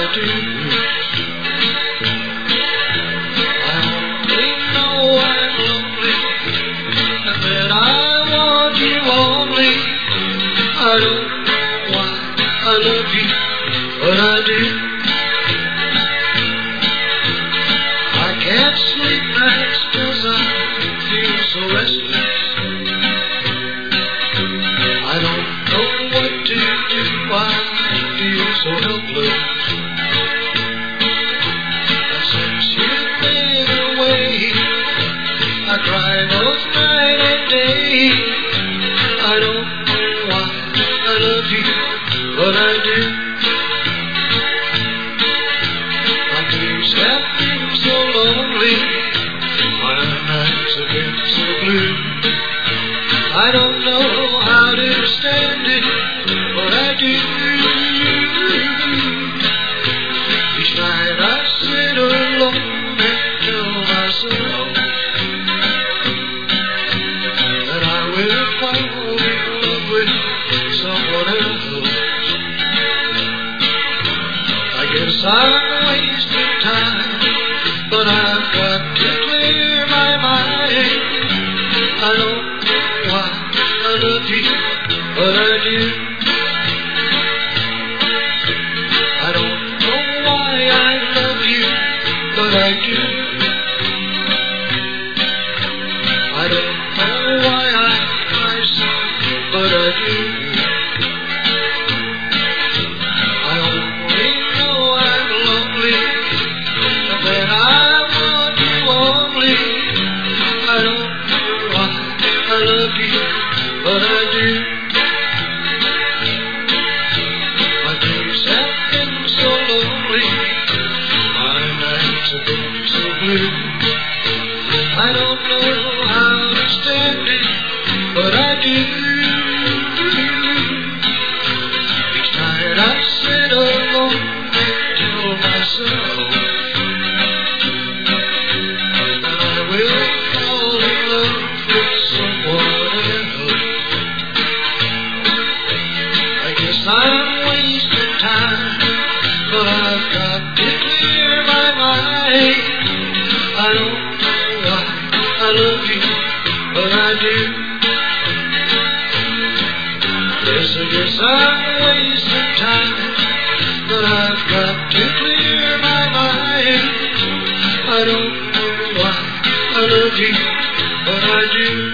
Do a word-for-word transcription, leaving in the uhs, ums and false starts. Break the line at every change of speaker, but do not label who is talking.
do. I only know I'm lonely, and that I want you only. I don't know why I love you, but I do. I can't sleep nights 'cause I feel so restless. I don't know what to do, I feel so helpless. And since you've been away, I cry both night and day. I don't know why I love you, but I do. My days have been so lonely, my nights have been so blue. I don't know how to stand it, but I do. Each night I sit alone and tell myself that I will fall in love with someone else. I guess I'm wasting time, but I've got to clear my mind. I don't know why I love you, but I do. I don't know why I love you, but I do. I don't know why I cry so, but I do. I only know I'm lonely, and that I want you only. I don't know why I love you, but I do. My days have been so lonely, my nights have been so blue. I don't know how to stand it, but I do. Each night I sit alone and tell myself that I will fall in love with someone else. I guess I'm wasting time, but I've got to clear my mind. I don't know why I love you, but I do. Yes, I guess I'm wasting time, but I've got to clear my mind. I don't know why I love you, but I do.